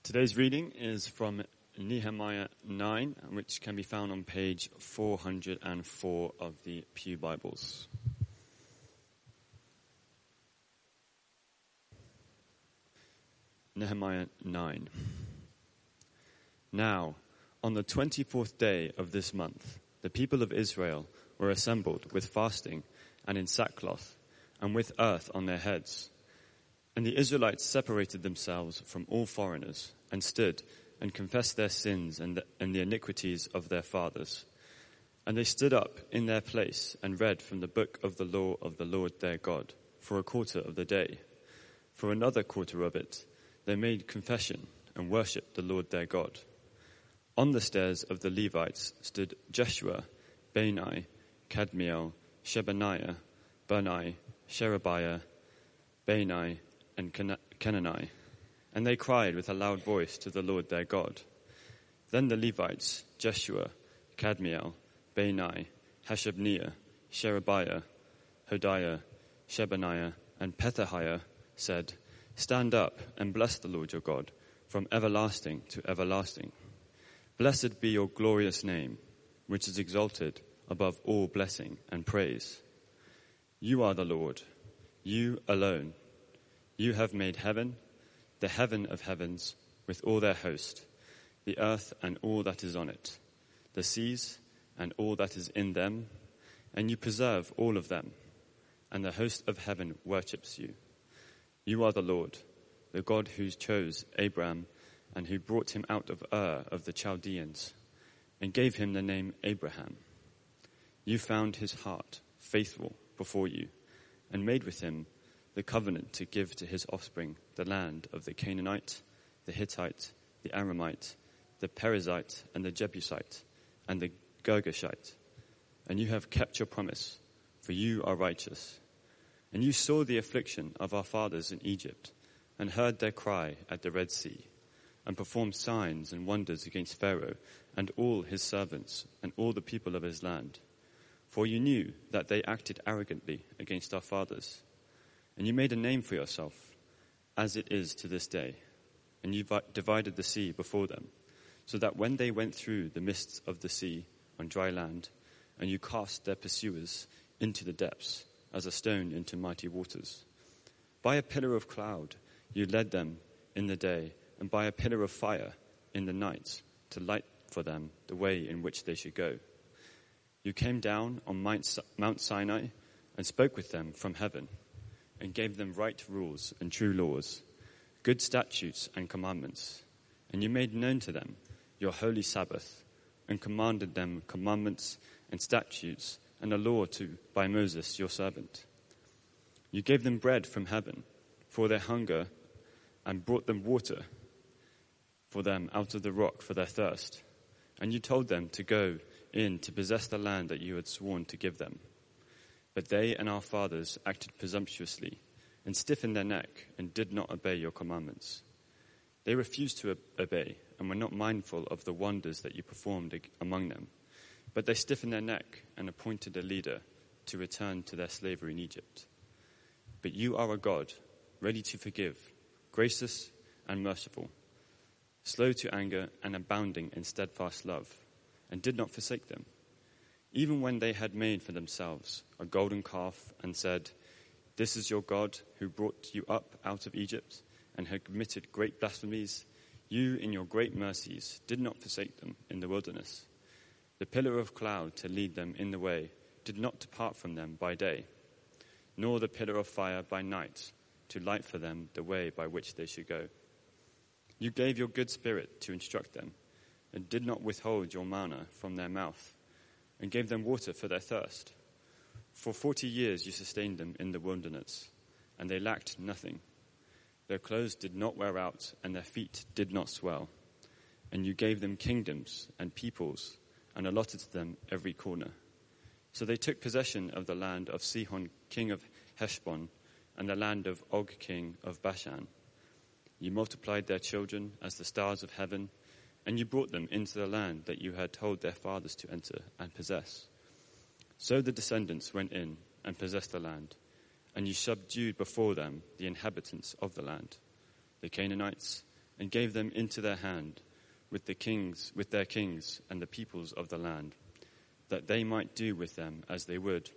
Today's reading is from Nehemiah 9, which can be found on page 404 of the Pew Bibles. Nehemiah 9. Now, on the 24th day of this month, the people of Israel were assembled with fasting and in sackcloth and with earth on their heads. And the Israelites separated themselves from all foreigners and stood and confessed their sins and the iniquities of their fathers. And they stood up in their place and read from the book of the law of the Lord their God for a quarter of the day. For another quarter of it, they made confession and worshipped the Lord their God. On the stairs of the Levites stood Jeshua, Bani, Kadmiel, Shebaniah, Bunai, Sherebiah, Bani, and Kenani, and they cried with a loud voice to the Lord their God. Then the Levites, Jeshua, Kadmiel, Bani, Hashabniah, Sherebiah, Hodiah, Shebaniah, and Pethahiah said, "Stand up and bless the Lord your God from everlasting to everlasting. Blessed be your glorious name, which is exalted above all blessing and praise. You are the Lord, you alone. You have made heaven, the heaven of heavens, with all their host, the earth and all that is on it, the seas and all that is in them, and you preserve all of them, and the host of heaven worships you. You are the Lord, the God who chose Abram and who brought him out of Ur of the Chaldeans and gave him the name Abraham. You found his heart faithful before you and made with him the covenant to give to his offspring the land of the Canaanite, the Hittite, the Aramite, the Perizzite, and the Jebusite, and the Girgashite. And you have kept your promise, for you are righteous. And you saw the affliction of our fathers in Egypt, and heard their cry at the Red Sea, and performed signs and wonders against Pharaoh and all his servants and all the people of his land. For you knew that they acted arrogantly against our fathers. And you made a name for yourself, as it is to this day. And you divided the sea before them, so that when they went through the mists of the sea on dry land, and you cast their pursuers into the depths, as a stone into mighty waters. By a pillar of cloud you led them in the day, and by a pillar of fire in the night, to light for them the way in which they should go. You came down on Mount Sinai and spoke with them from heaven, and gave them right rules and true laws, good statutes and commandments. And you made known to them your holy Sabbath, and commanded them commandments and statutes and a law by Moses your servant. You gave them bread from heaven for their hunger, and brought them water for them out of the rock for their thirst. And you told them to go in to possess the land that you had sworn to give them. But they and our fathers acted presumptuously and stiffened their neck and did not obey your commandments. They refused to obey and were not mindful of the wonders that you performed among them. But they stiffened their neck and appointed a leader to return to their slavery in Egypt. But you are a God, ready to forgive, gracious and merciful, slow to anger and abounding in steadfast love, and did not forsake them. Even when they had made for themselves a golden calf and said, "This is your God who brought you up out of Egypt," and had committed great blasphemies, you in your great mercies did not forsake them in the wilderness. The pillar of cloud to lead them in the way did not depart from them by day, nor the pillar of fire by night to light for them the way by which they should go. You gave your good spirit to instruct them, and did not withhold your manna from their mouth, and gave them water for their thirst. For 40 years you sustained them in the wilderness, and they lacked nothing. Their clothes did not wear out, and their feet did not swell. And you gave them kingdoms and peoples, and allotted to them every corner. So they took possession of the land of Sihon, king of Heshbon, and the land of Og, king of Bashan. You multiplied their children as the stars of heaven, and you brought them into the land that you had told their fathers to enter and possess. So the descendants went in and possessed the land, and you subdued before them the inhabitants of the land, the Canaanites, and gave them into their hand with their kings and the peoples of the land, that they might do with them as they would.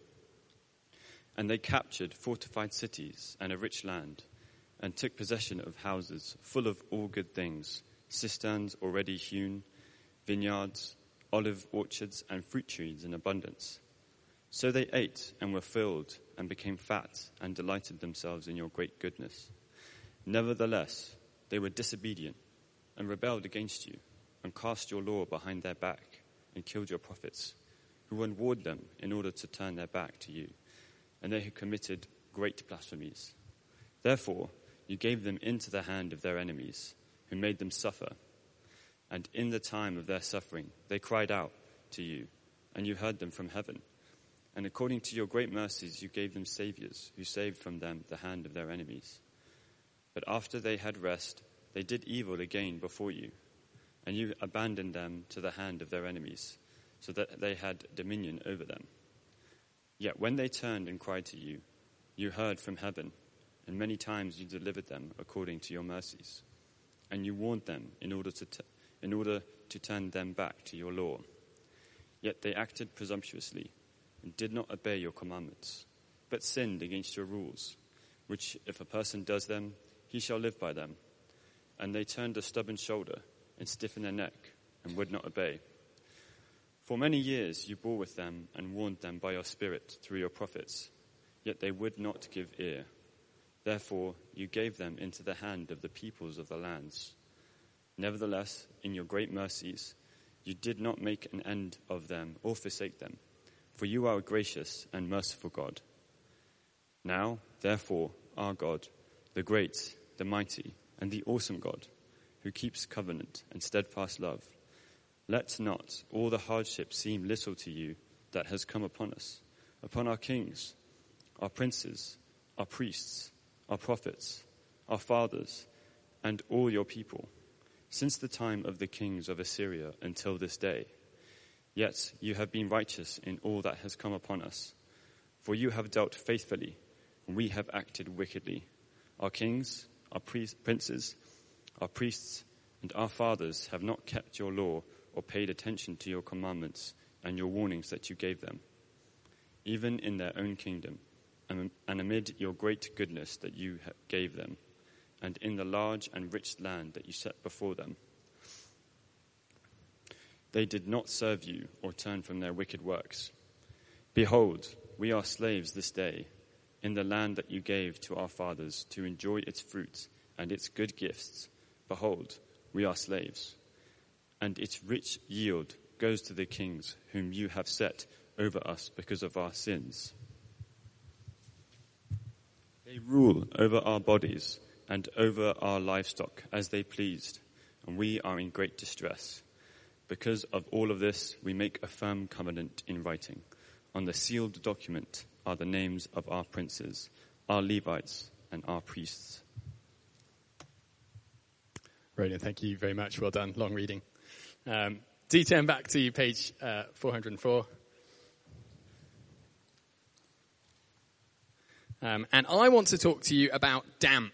And they captured fortified cities and a rich land, and took possession of houses full of all good things, cisterns already hewn, vineyards, olive orchards, and fruit trees in abundance. So they ate and were filled and became fat and delighted themselves in your great goodness. Nevertheless, they were disobedient and rebelled against you and cast your law behind their back and killed your prophets, who warned them in order to turn their back to you. And they had committed great blasphemies. Therefore, you gave them into the hand of their enemies, who made them suffer. And in the time of their suffering, they cried out to you, and you heard them from heaven. And according to your great mercies, you gave them saviors, who saved from them the hand of their enemies. But after they had rest, they did evil again before you, and you abandoned them to the hand of their enemies, so that they had dominion over them. Yet when they turned and cried to you, you heard from heaven, and many times you delivered them according to your mercies. And you warned them in order to turn them back to your law. Yet they acted presumptuously and did not obey your commandments, but sinned against your rules, which if a person does them, he shall live by them. And they turned a stubborn shoulder and stiffened their neck and would not obey. For many years you bore with them and warned them by your Spirit through your prophets, yet they would not give ear. Therefore you gave them into the hand of the peoples of the lands. Nevertheless, in your great mercies, you did not make an end of them or forsake them, for you are a gracious and merciful God. Now, therefore, our God, the great, the mighty, and the awesome God, who keeps covenant and steadfast love, let not all the hardship seem little to you that has come upon us, upon our kings, our princes, our priests, our prophets, our fathers, and all your people, since the time of the kings of Assyria until this day. Yet you have been righteous in all that has come upon us, for you have dealt faithfully, and we have acted wickedly. Our kings, our princes, our priests, and our fathers have not kept your law or paid attention to your commandments and your warnings that you gave them, even in their own kingdom, and amid your great goodness that you gave them, and in the large and rich land that you set before them. They did not serve you or turn from their wicked works. Behold, we are slaves this day in the land that you gave to our fathers to enjoy its fruits and its good gifts. Behold, we are slaves, and its rich yield goes to the kings whom you have set over us because of our sins. They rule over our bodies and over our livestock as they pleased, and we are in great distress. Because of all of this, we make a firm covenant in writing. On the sealed document are the names of our princes, our Levites, and our priests. Brilliant, thank you very much. Well done, long reading. Do turn back to page 404. And I want to talk to you about damp.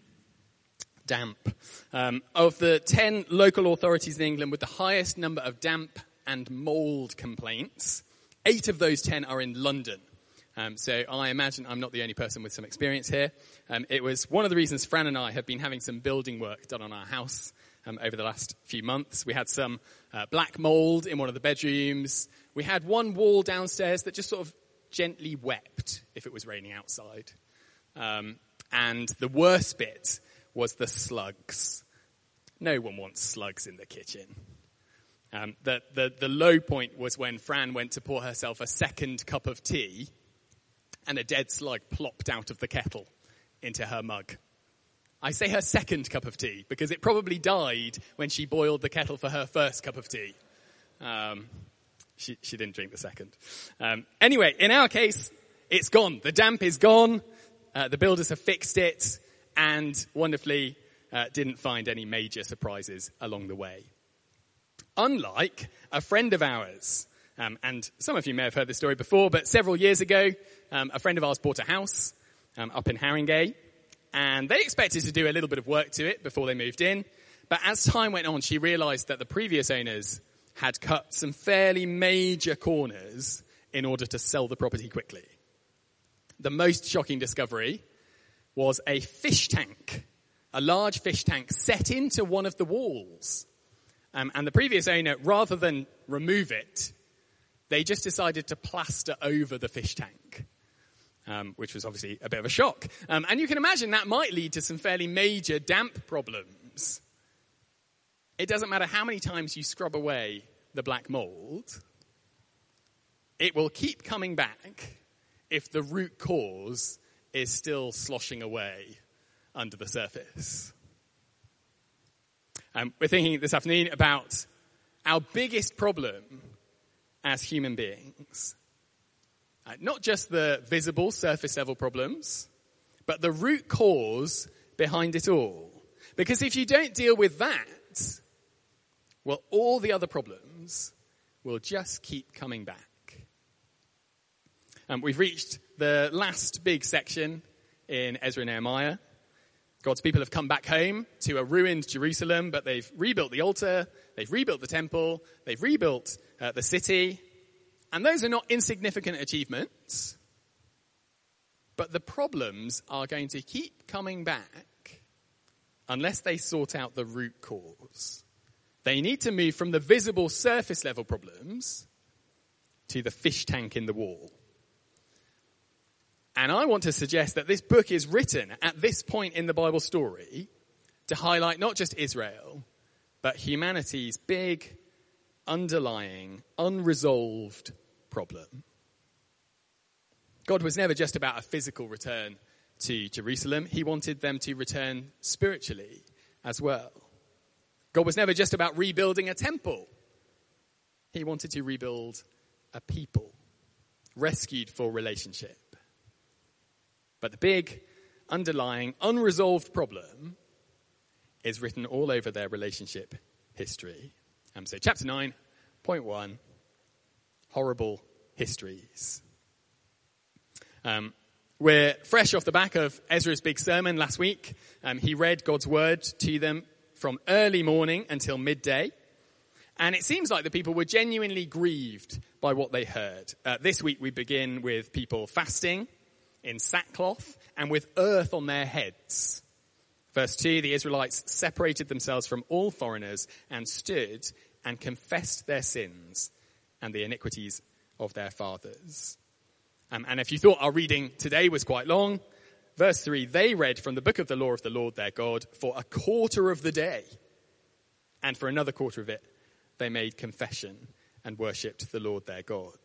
Of the 10 local authorities in England with the highest number of damp and mould complaints, 8 of those 10 are in London. So I imagine I'm not the only person with some experience here. It was one of the reasons Fran and I have been having some building work done on our house over the last few months. We had some black mould in one of the bedrooms. We had one wall downstairs that just sort of gently wept if it was raining outside. And the worst bit was the slugs. No one wants slugs in the kitchen. The low point was when Fran went to pour herself a second cup of tea and a dead slug plopped out of the kettle into her mug. I say her second cup of tea because it probably died when she boiled the kettle for her first cup of tea. She didn't drink the second. Anyway, in our case, it's gone. The damp is gone. The builders have fixed it and wonderfully didn't find any major surprises along the way. Unlike a friend of ours, and some of you may have heard this story before, but several years ago, a friend of ours bought a house up in Haringey, and they expected to do a little bit of work to it before they moved in, But as time went on, she realized that the previous owners had cut some fairly major corners in order to sell the property quickly. The most shocking discovery was a fish tank, a large fish tank set into one of the walls. And the previous owner, rather than remove it, they just decided to plaster over the fish tank, which was obviously a bit of a shock. And you can imagine that might lead to some fairly major damp problems. It doesn't matter how many times you scrub away the black mold, it will keep coming back if the root cause is still sloshing away under the surface. We're thinking this afternoon about our biggest problem as human beings. Not just the visible surface level problems, but the root cause behind it all. Because if you don't deal with that, well, all the other problems will just keep coming back. We've reached the last big section in Ezra and Nehemiah. God's people have come back home to a ruined Jerusalem, but they've rebuilt the altar, they've rebuilt the temple, they've rebuilt the city. And those are not insignificant achievements. But the problems are going to keep coming back unless they sort out the root cause. They need to move from the visible surface level problems to the fish tank in the wall. And I want to suggest that this book is written at this point in the Bible story to highlight not just Israel, but humanity's big, underlying, unresolved problem. God was never just about a physical return to Jerusalem. He wanted them to return spiritually as well. God was never just about rebuilding a temple. He wanted to rebuild a people, rescued for relationship. But the big, underlying, unresolved problem is written all over their relationship history. So chapter 9, point 1, horrible histories. We're fresh off the back of Ezra's big sermon last week. He read God's word to them from early morning until midday. And it seems like the people were genuinely grieved by what they heard. This week we begin with people fasting in sackcloth and with earth on their heads. Verse 2, the Israelites separated themselves from all foreigners and stood and confessed their sins and the iniquities of their fathers. And if you thought our reading today was quite long, verse 3, they read from the book of the law of the Lord their God for a quarter of the day. And for another quarter of it, they made confession and worshipped the Lord their God.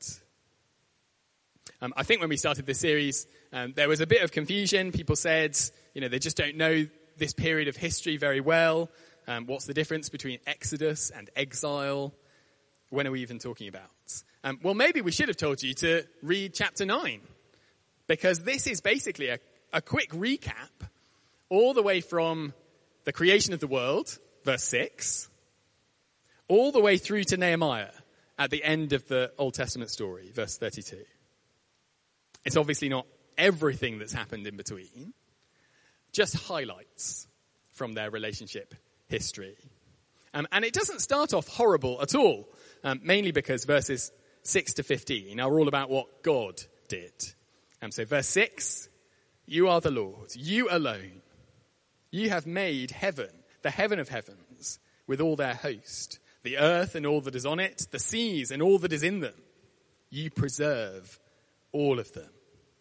I think when we started this series, there was a bit of confusion. People said, they just don't know this period of history very well. What's the difference between Exodus and exile? When are we even talking about? Well, maybe we should have told you to read chapter 9, because this is basically a quick recap all the way from the creation of the world, verse 6, all the way through to Nehemiah at the end of the Old Testament story, verse 32. It's obviously not everything that's happened in between, just highlights from their relationship history. And it doesn't start off horrible at all, mainly because verses 6 to 15 are all about what God did. So verse 6, you are the Lord, you alone. You have made heaven, the heaven of heavens, with all their host, the earth and all that is on it, the seas and all that is in them. You preserve all of them.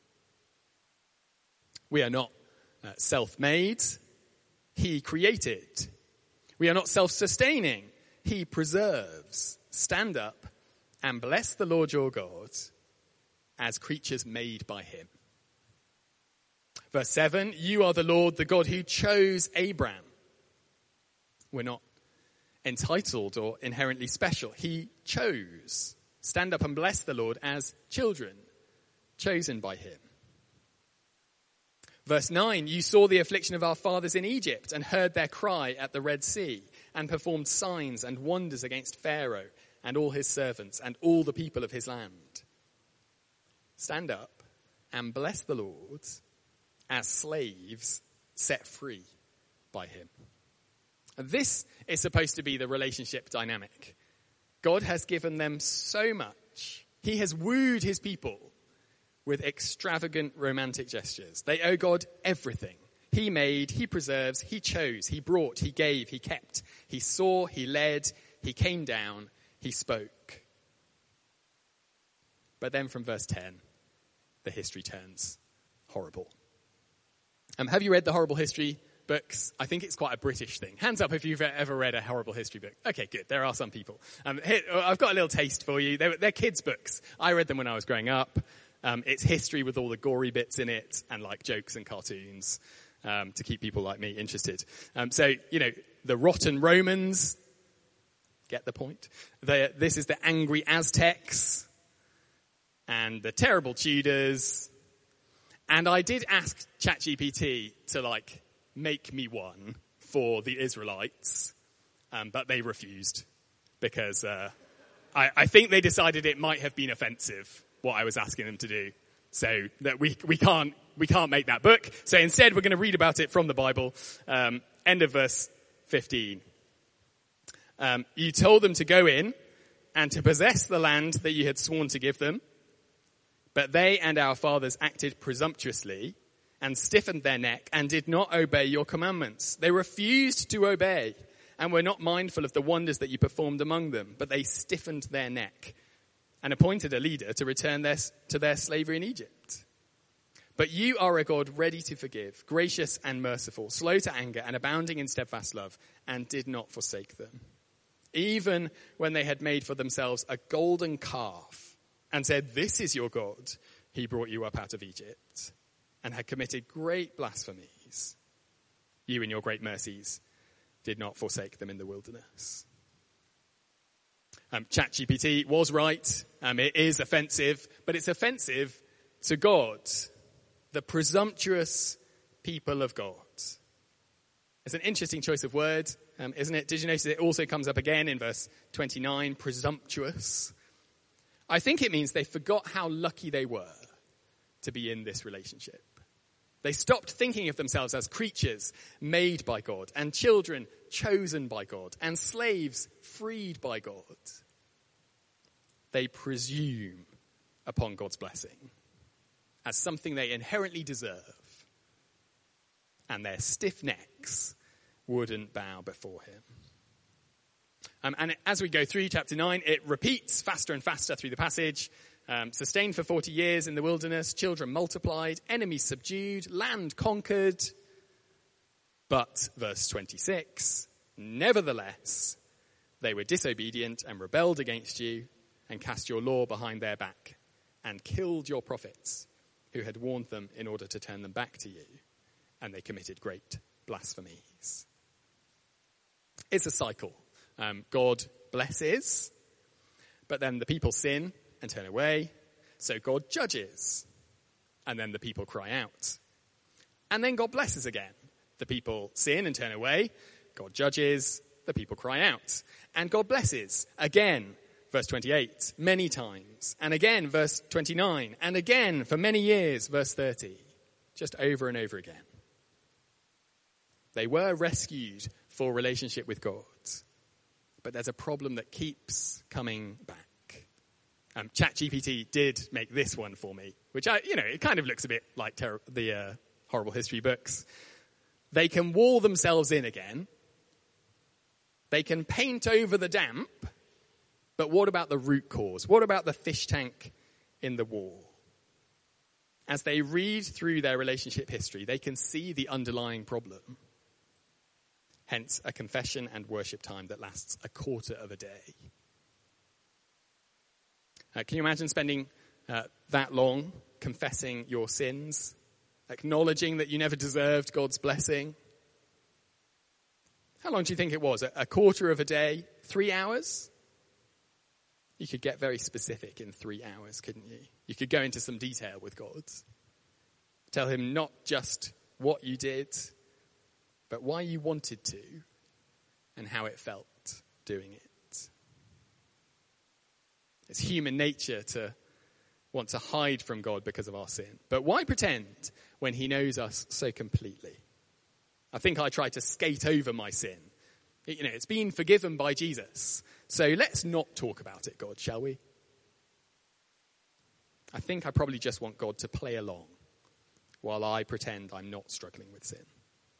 We are not self-made. He created. We are not self-sustaining. He preserves. Stand up and bless the Lord your God as creatures made by him. Verse 7, you are the Lord, the God who chose Abraham. We're not entitled or inherently special. He chose. Stand up and bless the Lord as children, chosen by him. Verse 9, you saw the affliction of our fathers in Egypt and heard their cry at the Red Sea and performed signs and wonders against Pharaoh and all his servants and all the people of his land. Stand up and bless the Lord as slaves set free by him. And this is supposed to be the relationship dynamic. God has given them so much. He has wooed his people with extravagant romantic gestures. They owe God everything. He made, he preserves, he chose, he brought, he gave, he kept. He saw, he led, he came down, he spoke. But then from verse 10, the history turns horrible. Have you read the horrible history books? I think it's quite a British thing. Hands up if you've ever read a horrible history book. Okay, good. There are some people. Here, I've got a little taste for you. They're kids' books. I read them when I was growing up. It's history with all the gory bits in it and like jokes and cartoons to keep people like me interested. So, the rotten Romans, get the point. This is the angry Aztecs and the terrible Tudors. And I did ask ChatGPT to make me one for the Israelites, but they refused because I think they decided it might have been offensive what I was asking them to do, so that we can't make that book. So instead, we're going to read about it from the Bible. End of verse 15. You told them to go in and to possess the land that you had sworn to give them. But they and our fathers acted presumptuously and stiffened their neck and did not obey your commandments. They refused to obey and were not mindful of the wonders that you performed among them, but they stiffened their neck and appointed a leader to return to their slavery in Egypt. But you are a God ready to forgive, gracious and merciful, slow to anger and abounding in steadfast love, and did not forsake them. Even when they had made for themselves a golden calf, and said, "This is your God, he brought you up out of Egypt," and had committed great blasphemies, you in your great mercies did not forsake them in the wilderness. ChatGPT was right. It is offensive, but it's offensive to God, the presumptuous people of God. It's an interesting choice of word, isn't it? Did you notice it also comes up again in verse 29, presumptuous? I think it means they forgot how lucky they were to be in this relationship. They stopped thinking of themselves as creatures made by God and children chosen by God and slaves freed by God. They presume upon God's blessing as something they inherently deserve, and their stiff necks wouldn't bow before him. And as we go through chapter 9, it repeats faster and faster through the passage. Sustained for 40 years in the wilderness, children multiplied, enemies subdued, land conquered. But, verse 26, nevertheless, they were disobedient and rebelled against you and cast your law behind their back and killed your prophets who had warned them in order to turn them back to you. And they committed great blasphemies. It's a cycle. God blesses, but then the people sin and turn away. So God judges, and then the people cry out. And then God blesses again. The people sin and turn away. God judges, the people cry out. And God blesses again, verse 28, many times. And again, verse 29. And again, for many years, verse 30. Just over and over again. They were rescued for relationship with God. But there's a problem that keeps coming back. ChatGPT did make this one for me, which it kind of looks a bit like the horrible history books. They can wall themselves in again. They can paint over the damp. But what about the root cause? What about the fish tank in the wall? As they read through their relationship history, they can see the underlying problem. Hence, a confession and worship time that lasts a quarter of a day. Can you imagine spending that long confessing your sins, acknowledging that you never deserved God's blessing? How long do you think it was? A quarter of a day? 3 hours? You could get very specific in 3 hours, couldn't you? You could go into some detail with God. Tell him not just what you did, but why you wanted to and how it felt doing it. It's human nature to want to hide from God because of our sin. But why pretend when he knows us so completely? I think I try to skate over my sin It's been forgiven by Jesus. So let's not talk about it, God, shall we? I think I probably just want God to play along while I pretend I'm not struggling with sin.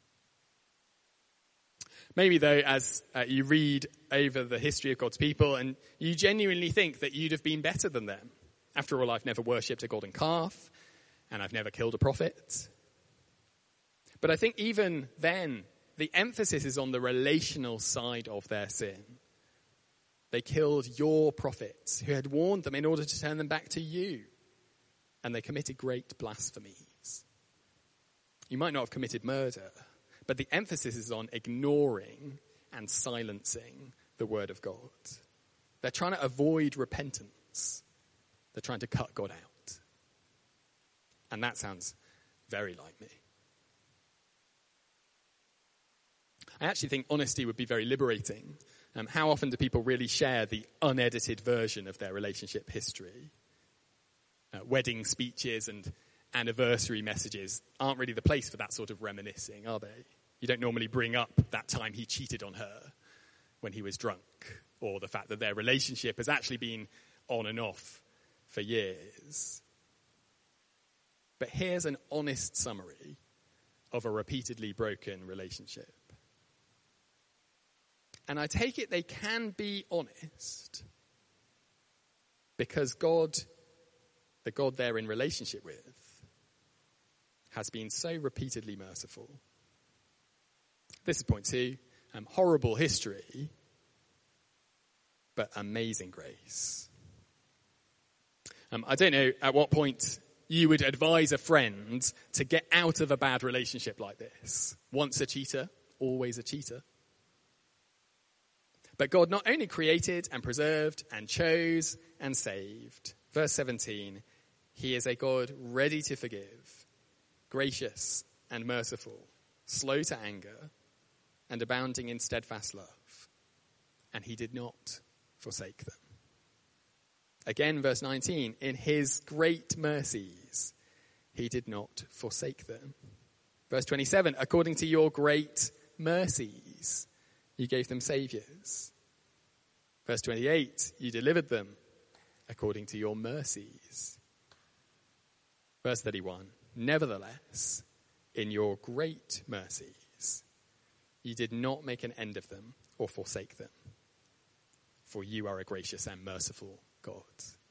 Maybe, though, as you read over the history of God's people and you genuinely think that you'd have been better than them. After all, I've never worshipped a golden calf and I've never killed a prophet. But I think even then, the emphasis is on the relational side of their sin. They killed your prophets who had warned them in order to turn them back to you. And they committed great blasphemies. You might not have committed murder, but the emphasis is on ignoring and silencing the word of God. They're trying to avoid repentance. They're trying to cut God out. And that sounds very like me. I actually think honesty would be very liberating. How often do people really share the unedited version of their relationship history? Wedding speeches and anniversary messages aren't really the place for that sort of reminiscing, are they? You don't normally bring up that time he cheated on her when he was drunk, or the fact that their relationship has actually been on and off for years. But here's an honest summary of a repeatedly broken relationship. And I take it they can be honest because God, the God they're in relationship with, has been so repeatedly merciful. This is point 2. Horrible history, but amazing grace. I don't know at what point you would advise a friend to get out of a bad relationship like this. Once a cheater, always a cheater. But God not only created and preserved and chose and saved. Verse 17, he is a God ready to forgive, gracious and merciful, slow to anger, and abounding in steadfast love. And he did not forsake them. Again, verse 19, in his great mercies, he did not forsake them. Verse 27, according to your great mercies, you gave them saviors. Verse 28, you delivered them according to your mercies. Verse 31, nevertheless, in your great mercies, you did not make an end of them or forsake them, for you are a gracious and merciful God.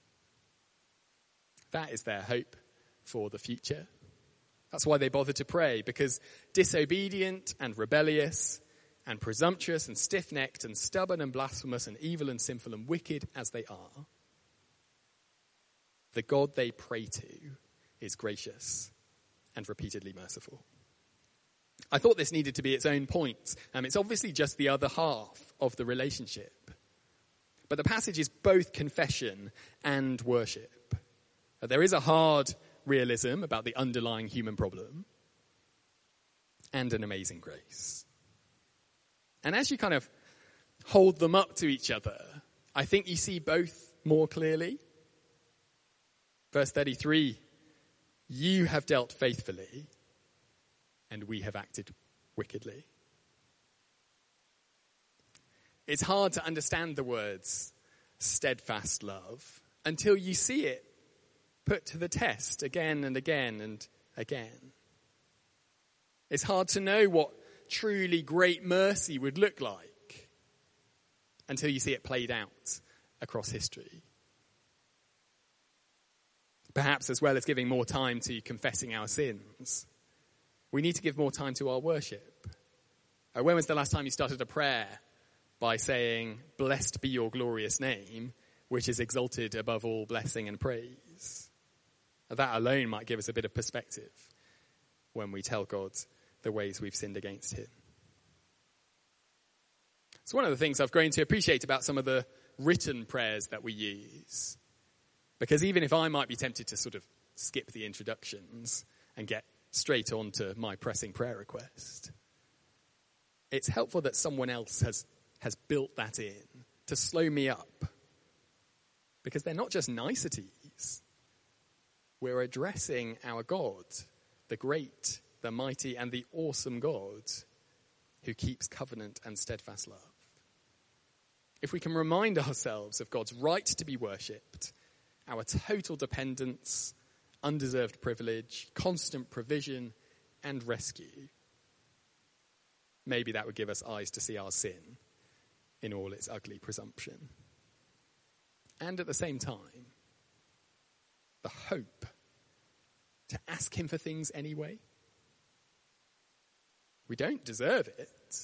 That is their hope for the future. That's why they bother to pray, because disobedient and rebellious and presumptuous and stiff-necked and stubborn and blasphemous and evil and sinful and wicked as they are, the God they pray to is gracious and repeatedly merciful. I thought this needed to be its own point. It's obviously just the other half of the relationship. But the passage is both confession and worship. There is a hard realism about the underlying human problem and an amazing grace. And as you kind of hold them up to each other, I think you see both more clearly. Verse 33, you have dealt faithfully and we have acted wickedly. It's hard to understand the words steadfast love until you see it put to the test again and again and again. It's hard to know what truly great mercy would look like until you see it played out across history. Perhaps as well as giving more time to confessing our sins, we need to give more time to our worship. When was the last time you started a prayer by saying, blessed be your glorious name, which is exalted above all blessing and praise? That alone might give us a bit of perspective when we tell God the ways we've sinned against him. It's one of the things I've grown to appreciate about some of the written prayers that we use. Because even if I might be tempted to sort of skip the introductions and get straight on to my pressing prayer request, it's helpful that someone else has built that in to slow me up. Because they're not just niceties. We're addressing our God, the great, the mighty, and the awesome God, who keeps covenant and steadfast love. If we can remind ourselves of God's right to be worshipped, our total dependence, undeserved privilege, constant provision, and rescue, maybe that would give us eyes to see our sin in all its ugly presumption. And at the same time, the hope to ask him for things anyway. We don't deserve it,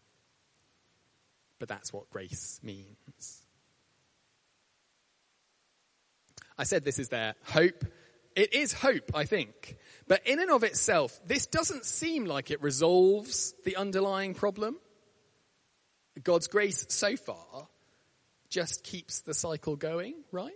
but that's what grace means. I said this is their hope. It is hope, I think. But in and of itself, this doesn't seem like it resolves the underlying problem. God's grace so far just keeps the cycle going, right?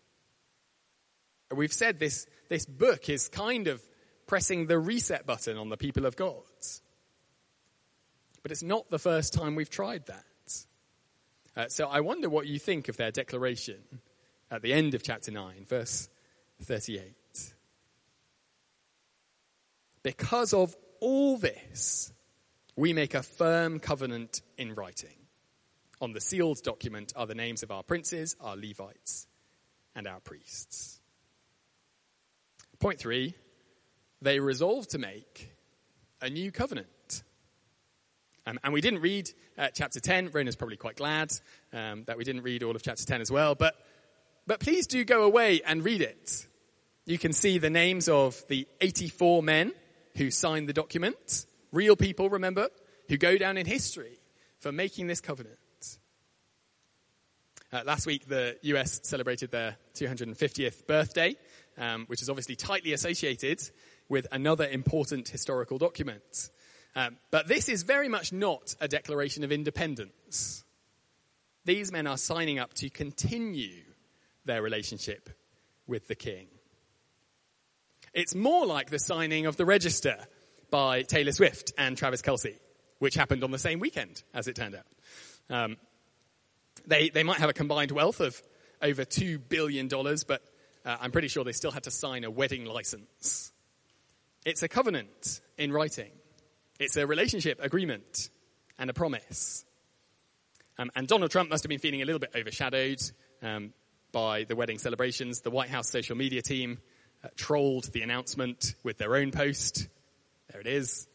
We've said this book is kind of pressing the reset button on the people of God. But it's not the first time we've tried that. So I wonder what you think of their declaration at the end of chapter 9, verse 38. Because of all this, we make a firm covenant in writing. On the sealed document are the names of our princes, our Levites, and our priests. Point 3, they resolve to make a new covenant. And we didn't read chapter 10. Rona's probably quite glad that we didn't read all of chapter 10 as well. But please do go away and read it. You can see the names of the 84 men who signed the document. Real people, remember, who go down in history for making this covenant. Last week, the US celebrated their 250th birthday, which is obviously tightly associated with another important historical document. But this is very much not a declaration of independence. These men are signing up to continue their relationship with the king. It's more like the signing of the Register by Taylor Swift and Travis Kelce, which happened on the same weekend, as it turned out. They might have a combined wealth of over $2 billion, but I'm pretty sure they still had to sign a wedding license. It's a covenant in writing. It's a relationship agreement and a promise. And Donald Trump must have been feeling a little bit overshadowed by the wedding celebrations. The White House social media team trolled the announcement with their own post. There it is.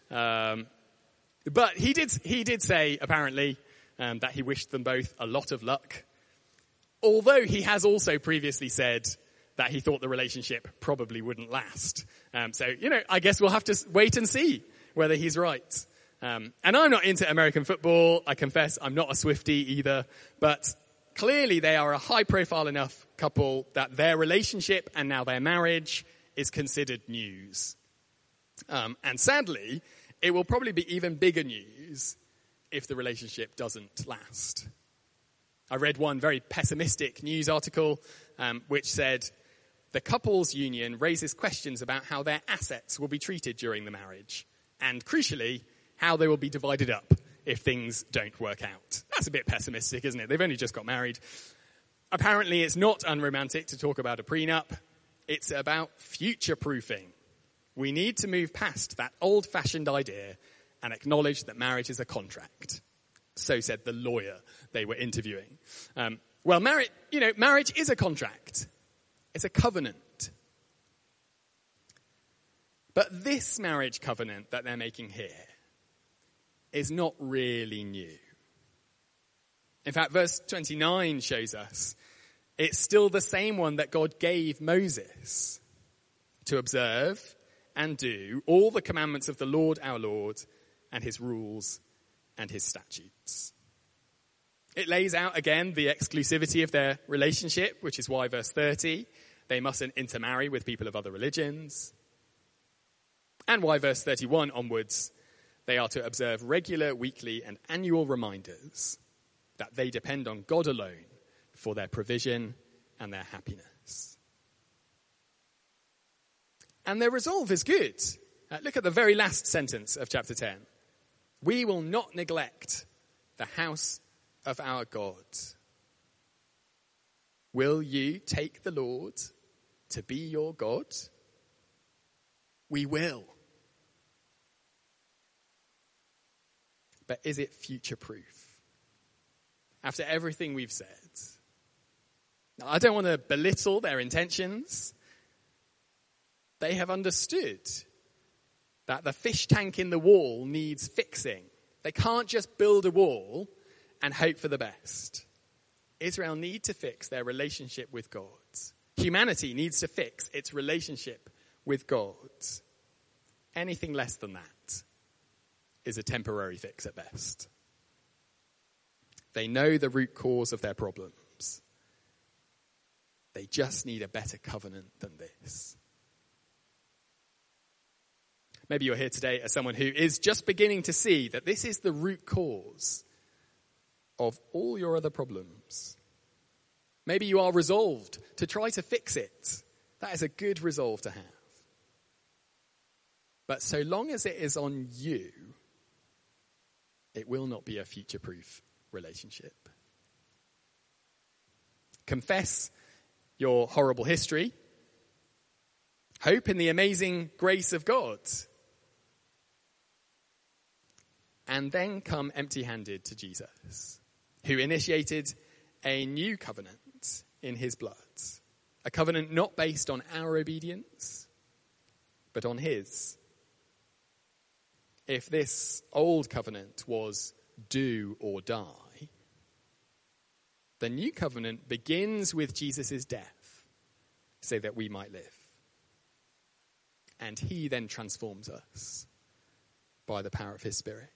But he did say, apparently, that he wished them both a lot of luck. Although he has also previously said that he thought the relationship probably wouldn't last. So, I guess we'll have to wait and see whether he's right. And I'm not into American football. I confess I'm not a Swiftie either. But clearly they are a high-profile enough couple that their relationship and now their marriage is considered news. And sadly, it will probably be even bigger news if the relationship doesn't last. I read one very pessimistic news article which said, the couple's union raises questions about how their assets will be treated during the marriage. And crucially, how they will be divided up if things don't work out. That's a bit pessimistic, isn't it? They've only just got married. Apparently, it's not unromantic to talk about a prenup. It's about future-proofing. We need to move past that old-fashioned idea and acknowledge that marriage is a contract. So said the lawyer they were interviewing. Marriage is a contract. It's a covenant. But this marriage covenant that they're making here is not really new. In fact, verse 29 shows us it's still the same one that God gave Moses to observe and do all the commandments of the Lord our Lord and his rules and his statutes. It lays out again the exclusivity of their relationship, which is why verse 30, they mustn't intermarry with people of other religions. And why verse 31 onwards, they are to observe regular, weekly, and annual reminders that they depend on God alone for their provision and their happiness. And their resolve is good. Look at the very last sentence of chapter 10. We will not neglect the house of our God. Will you take the Lord to be your God? We will. but is it future-proof? After everything we've said, now, I don't want to belittle their intentions. They have understood that the fish tank in the wall needs fixing. They can't just build a wall and hope for the best. Israel need to fix their relationship with God. Humanity needs to fix its relationship with God. Anything less than that is a temporary fix at best. They know the root cause of their problems. They just need a better covenant than this. Maybe you're here today as someone who is just beginning to see that this is the root cause of all your other problems. Maybe you are resolved to try to fix it. That is a good resolve to have. But so long as it is on you, it will not be a future-proof relationship. Confess your horrible history. Hope in the amazing grace of God. And then come empty-handed to Jesus, who initiated a new covenant in his blood. A covenant not based on our obedience, but on his. If this old covenant was do or die, the new covenant begins with Jesus' death so that we might live. And he then transforms us by the power of his Spirit.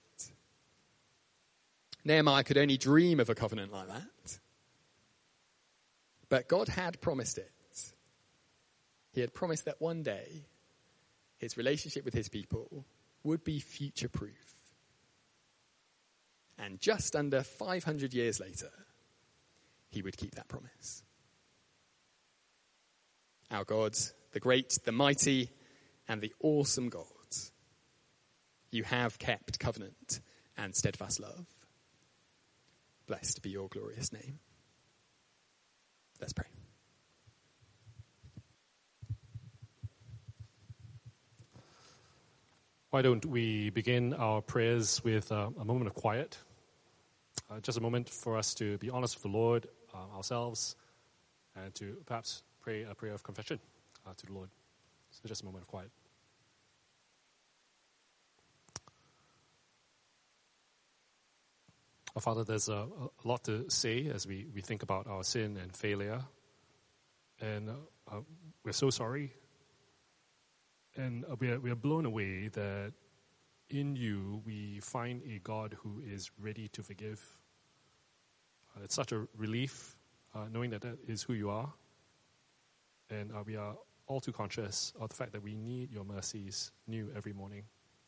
Nehemiah could only dream of a covenant like that. But God had promised it. He had promised that one day his relationship with his people would be future-proof. And just under 500 years later, he would keep that promise. Our God, the great, the mighty, and the awesome God, you have kept covenant and steadfast love. Blessed be your glorious name. Let's pray. Why don't we begin our prayers with a moment of quiet? Just a moment for us to be honest with the Lord, ourselves, and to perhaps pray a prayer of confession to the Lord. So just a moment of quiet. Our Father, there's a lot to say as we think about our sin and failure. And we're so sorry. And we are blown away that in you we find a God who is ready to forgive. It's such a relief knowing that is who you are. And we are all too conscious of the fact that we need your mercies new every morning.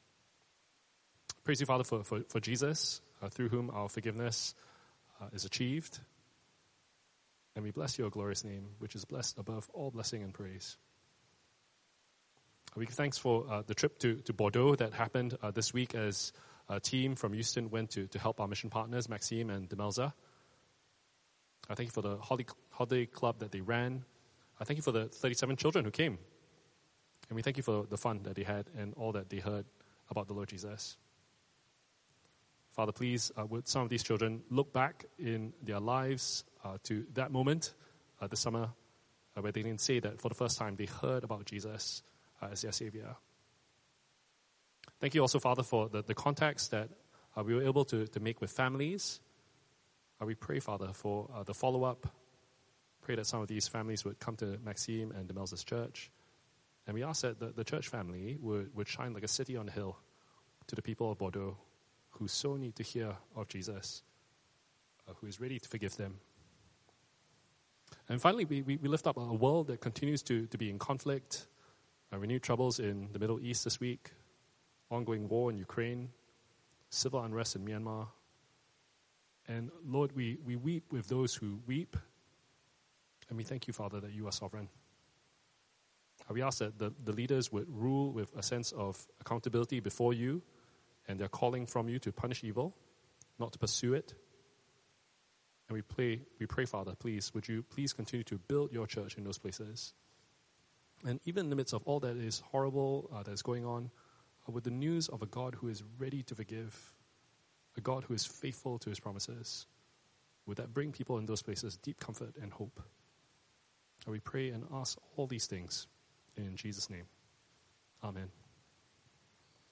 Praise you, Father, for Jesus, through whom our forgiveness is achieved. And we bless your glorious name, which is blessed above all blessing and praise. We give thanks for the trip to Bordeaux that happened this week as a team from Houston went to help our mission partners, Maxime and Demelza. I thank you for the holiday club that they ran. I thank you for the 37 children who came. And we thank you for the fun that they had and all that they heard about the Lord Jesus. Father, please, would some of these children look back in their lives to that moment this summer where they can say that for the first time they heard about Jesus as their Savior. Thank you also, Father, for the contacts that we were able to make with families. We pray, Father, for the follow-up. Pray that some of these families would come to Maxime and Demelza's church. And we ask that the church family would shine like a city on a hill to the people of Bordeaux who so need to hear of Jesus, who is ready to forgive them. And finally, we lift up a world that continues to be in conflict, renewed troubles in the Middle East this week, ongoing war in Ukraine, civil unrest in Myanmar. And Lord, we weep with those who weep, and we thank you, Father, that you are sovereign. We ask that the leaders would rule with a sense of accountability before you, and they're calling from you to punish evil, not to pursue it. And we pray, Father, please, would you please continue to build your church in those places. And even in the midst of all that is horrible that is going on, with the news of a God who is ready to forgive, a God who is faithful to his promises. Would that bring people in those places deep comfort and hope? And we pray and ask all these things in Jesus' name. Amen.